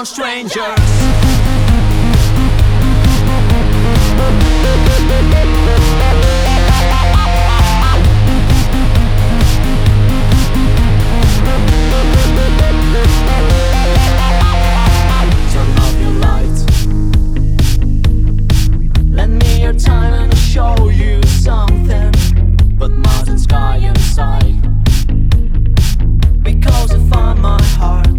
among strangers. Turn off your lights. Lend me your time and I'll show you something but mountain sky inside. Because I find my heart.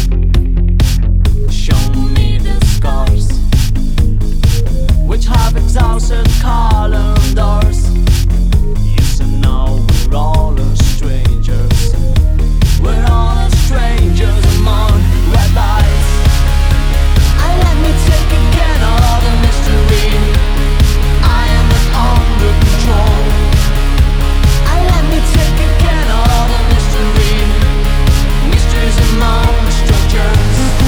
Show me the scars which have exhausted calendars. Yes, I know we're all strangers. We're all strangers among red lights. And let me take again all the mystery. I am not under control. And let me take again all the mystery. Mysteries among strangers.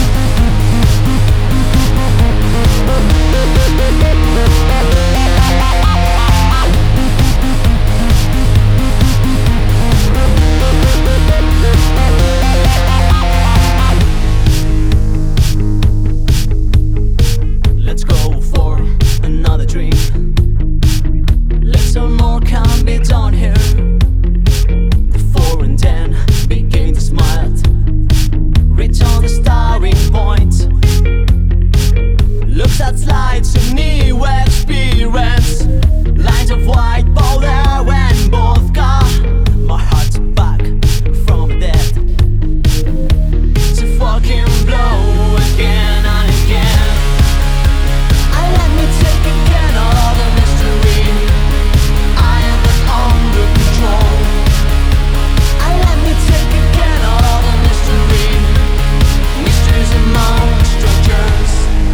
Let's go for another dream. Little more can be done here. Before and then begin to smile. Reach on the starting point. Looks at slides, a new experience. Lines of white powder and vodka. My heart's back from the dead to fucking blow again and again. And let me take again all the mystery. I am not under control. And let me take again all the mystery. Mysteries among strangers.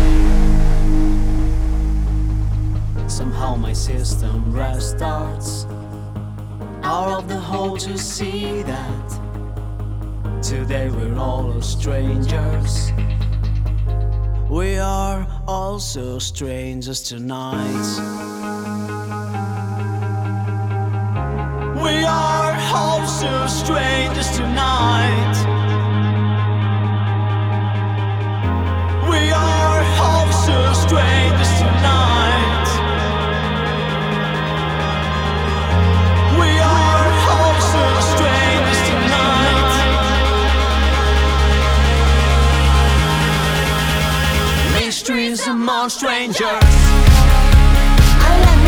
Somehow my system restarts. Out of the hole to see that today we're all strangers. We are also strangers tonight. We are also strangers tonight. We are also strangers tonight. We are also strangers tonight. Mysteries among strangers. I